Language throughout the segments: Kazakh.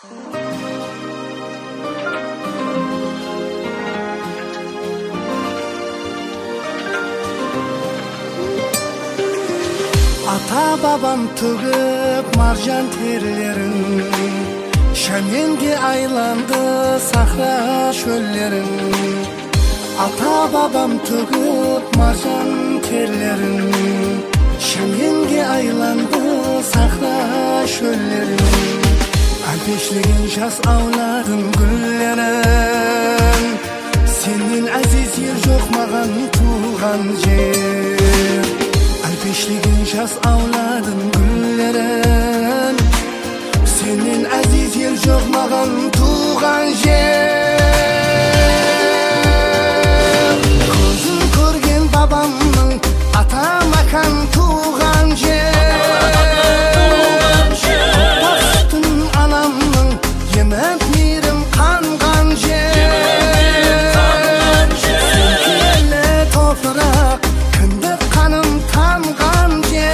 Ата бабам төгіп маржан терлерін, Шәменге айланды сахра шөллерін. Ата бабам төгіп маржан терлерін, Шәменге айланды сахра шөллерін. Әлпешлеген жас ауладың гүллерін, Сенен әзиз ер жоқ маған туған жер. Әлпешлеген жас ауладың гүллерін, Сенен әзиз ер жоқ маған туған жер. Көзін көрген бабамның ата макан туған жер. Бақытын анамның еміп мейірім қанған жер. Сен киелі топырақ кіндік қаным тамған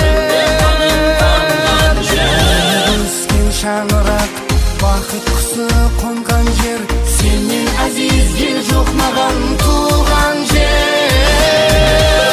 жер. Өскен шаңырақ бақыт құсы қонған жер. Сенен әзиз ел жоқ маған туған жер.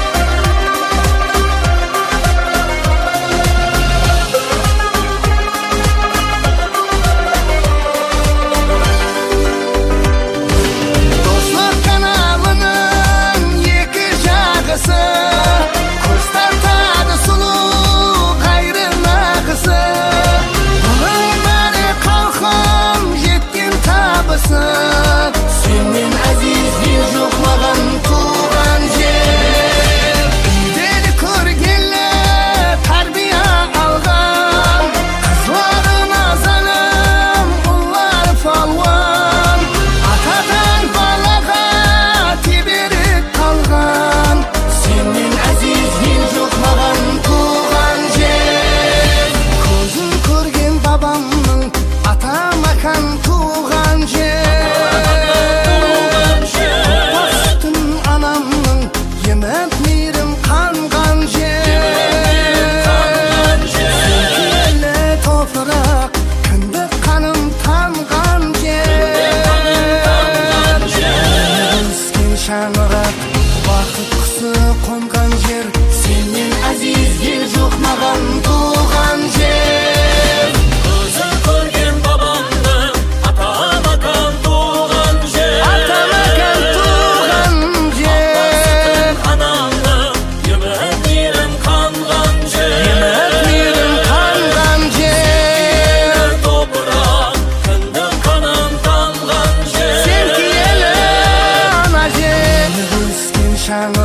Достық каналының екі жағысы, көз тартады сұлу қайры нағысы. Мұның бәрі қалқам жеткен табысы. Сенен әзиз ел жоқ маған туған жер. Үйдегі көргелі тарбия алған, қызлары назалым, ұллары палуан. Атадан балаға теберік қалған. Сенен әзиз ел жоқ маған туған жер. Көзін көрген бабамның ата макан туған жер. Бақытын анамның еміп мейірім қанған жер. Киелі топырақ кіндік қаным тамған жер. Өскен шаңырақ бақыт құсы қонған жер. Сенен әзиз ел жоқ маған туған жер. Көзін көрген бабамның ата макан туған жер. Ата макан туған жер. Анамның еміп мейірім қанған жер. Еміп мейірім қанған жер. Топырақ кіндік қаным тамған жер. Сен киелі ана жер. Өскен шаңырақ